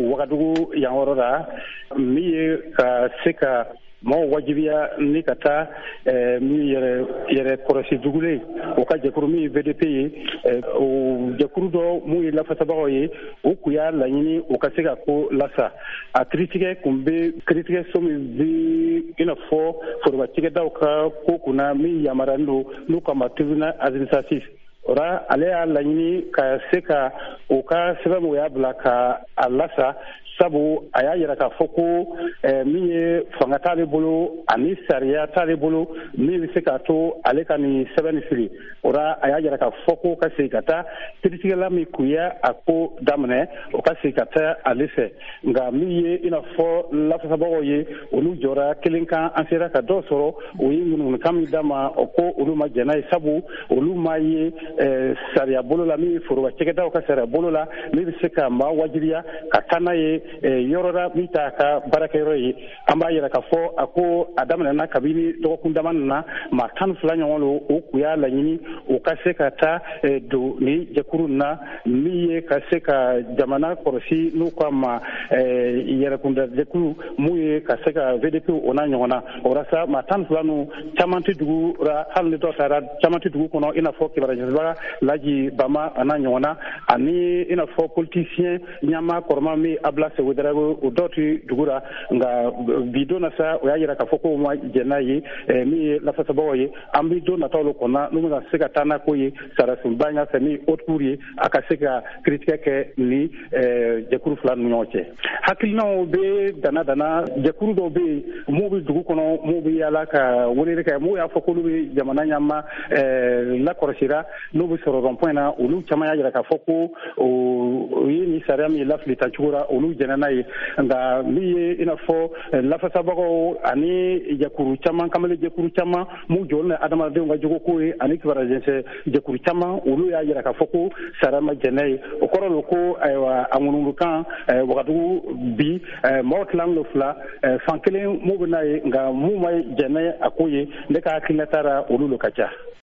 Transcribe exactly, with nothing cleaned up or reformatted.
wagadugu yan yɔrɔ la min ye ka se ka maaw wajibiya ni ka taa min yɛrɛ yɛrɛ kɔrɔsi jugulen o ka jɛkuru min ye V D P ye o jɛkuru dɔ mun ye lafasabagaw ye o kun y'a laɲini o ka se ka ko lasa a kiritigɛ kun bɛ kiritigɛ so min bi i n'a fɔ forobatigɛdaw ka ko kunna min yamaruyalen don n'u k'a ma tribunal administratif ora ale y'a laɲini ka se ka o ka sɛbɛn o y'a bila ka a lasa sabu a y'a yira k'a fɔ ko min ye fanga t'ale bolo ani sariya t'ale bolo min bɛ se k'a to ale ka nin sɛbɛn nin sigi ora a y'a yira k'a fɔ ko ka segin ka taa kiiritigɛla min kun ye a ko daminɛ o ka segin ka taa ale fɛ nka min ye i n'a fɔ lafasabagaw ye olu jɔra kelen kan an sera ka dɔ sɔrɔ o ye ŋunuŋunukan min d'a ma o ko olu ma jɛn n'a ye sabu olu m'a ye sariya bolo la min ye forobacɛkɛdaw ka sariya bolo la min bɛ se ka maa wajibiya ka taa n'a ye yɔrɔ la min t'a ka baarakɛyɔrɔ ye an b'a yira k'a fɔ a ko a daminɛna kabini dɔgɔkun dama na maa tan ni fila ɲɔgɔn lo o kun y'a laɲini o ka se ka taa don ni jɛkuru na min ye ka se ka jamana kɔlɔsi n'u k'a ma yɛrɛkunda jɛkuru mun ye ka se ka V D P o n'a ɲɔgɔn na o walasa maa tan ni fila nu caman tɛ dugu la hali ni dɔ taara caman tɛ dugu kɔnɔ i n'a fɔ kibaruya Laji Bama a n'a ɲɔgɔn na ani i n'a fɔ politicien ɲama kɔrɔma min Abla Sewudarago o dɔw tɛ dugu la nka bi don na sa o y'a yira k'a fɔ ko ma jɛn n'a ye min ye lafasabagaw ye an bɛ don nataw lo kɔnɔ n'u bɛna se ka taa n'a ko ye sarasunba ɲa fɛ min haute cour ye a ka se ka kiritigɛ kɛ ni jɛkuru fila ni ɲɔgɔn cɛ hakilinaw bɛ dana dana jɛkuru dɔw bɛ yen mun bɛ dugu kɔnɔ mun bɛ yaala ka weleli kɛ mun y'a fɔ k'olu bɛ jamana ɲɛma lakɔlɔsira n'u bɛ sɔrɔ rond point na olu caman y'a jira k'a fɔ ko o ye nin sariya min ye lafili ta cogo la olu jɛnna n'a ye nka min ye i n'a fɔ lafasabagaw ani jɛkuru caman kamalen jɛkuru caman mun jɔlen bɛ adamadenw ka jogoko ye ani kibaruya jɛnsɛ jɛkuru caman olu y'a jira k'a fɔ ko sariya ma jɛn n'a ye o kɔrɔ don ko ayiwa a ŋunuŋunukan wagadugu bi maaw tilanen don fila fan kelen mun bɛ n'a ye nka mun ma jɛn n'a a ko ye ne ka hakilina taara olu lo ka ca.